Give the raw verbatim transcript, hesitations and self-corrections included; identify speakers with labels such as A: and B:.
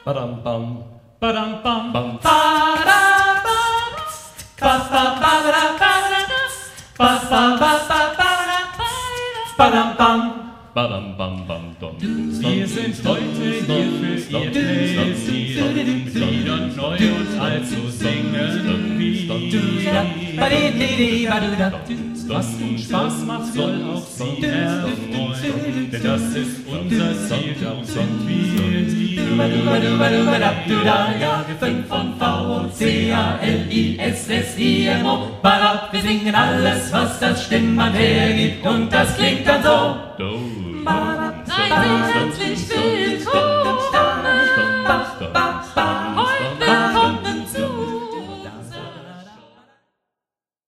A: Badam bam, badam bam, bam. Badam bam, badam bam bam dum.
B: Wir sind heute hier für ihr Pläsier, Lieder neu und alt zu singen wie. Was uns Spaß macht, soll auch Sie erfreuen, denn das ist unser Ziel, darum sind wir hier.
C: Ja, wir fünf von V O C A L I S S I M O. Wir singen alles, was das Stimmband hergibt, und das klingt dann so.
D: Seid herzlich willkommen.